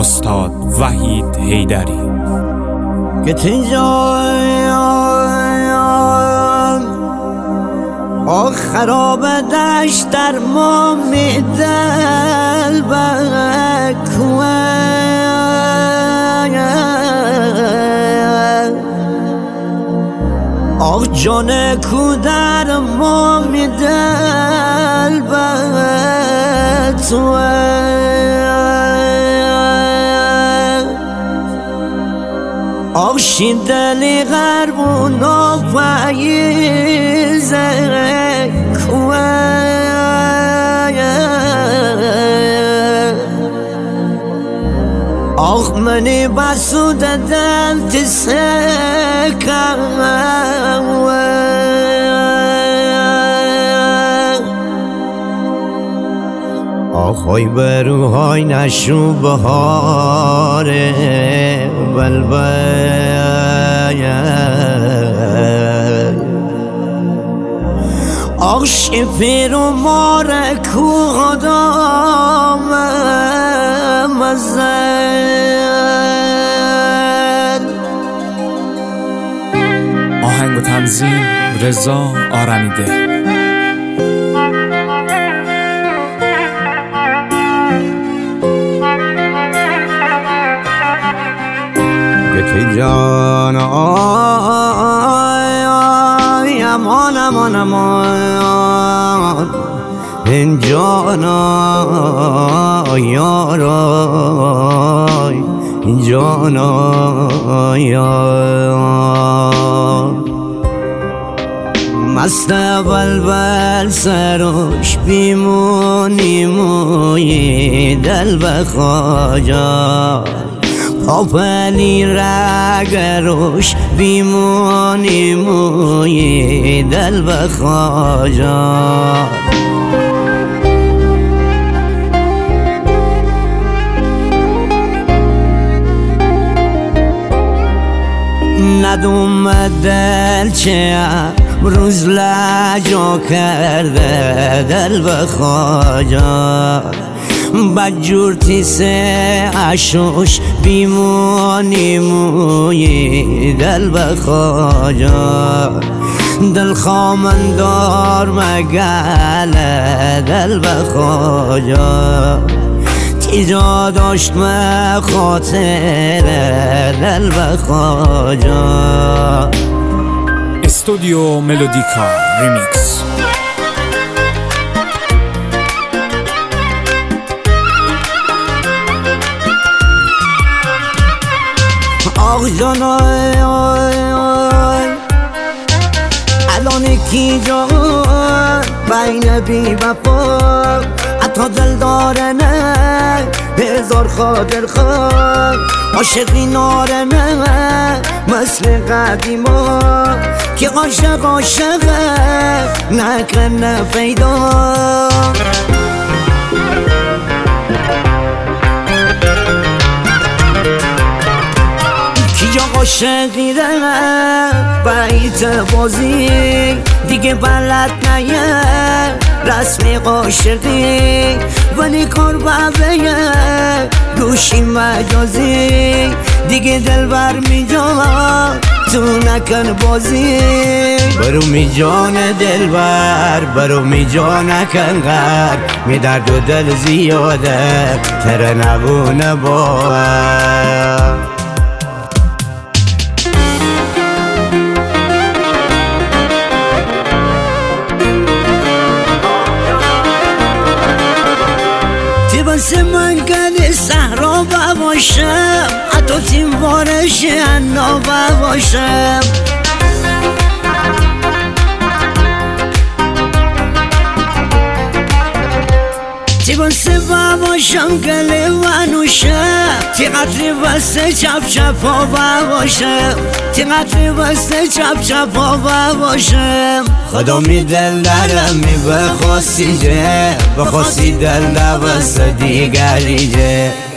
استاد وحید حیدری. که خراب دشت در ما میدل بکوه جان کو در ما میدل بتوه شیدلی غربونا پاییزه کوه منی بسود دل تسکوه آخوی بروهای نشو بهاره بلبل آخ شپیر و ماره کو خدام مزل. آهنگ و تنظیم رضا آرمیده. یکی جان آی امان امان امان این جان آی یارای این جان آی مست بلبل سروش بیمونی موی دل بخواجا پاپلی رگروش بیمونی موی دل بخواجا ندوم دل چه روز لجا کرده دل بخواجا بجور تیسه عشوش بیمونی موی دل بخواجا دل خامندار مگله دل بخواجا تیجا داشت خاطر دل بخواجا. استودیو ملودیکا ریمیکس. آخ جان آی الان کی جان بین بی وفا حتی دل داره نه هزار خاطر خواه عاشقی ناره نه مثل قدیما که عاشق عاشقه نکنه پیدا عاشقی ده بیت بازی دیگه بلد نیه رسمی عاشقی ولی کار ببیه گوشی مجازی دیگه دل بر میجا تو نکن بازی برو می جان دل بر برو می جا نکن غر می درد و دل زیاده تره نبونه باور. واسه من گل صحرا باشم حتی تیم بارش انا باشم تی واسه باشم گل ونوشم تی قطری واسه چپ چپا باشم تی قطری واسه چپ چپا باشم خدا می دل دارم می بخواستی جه بخواستی دل دوست دیگری جه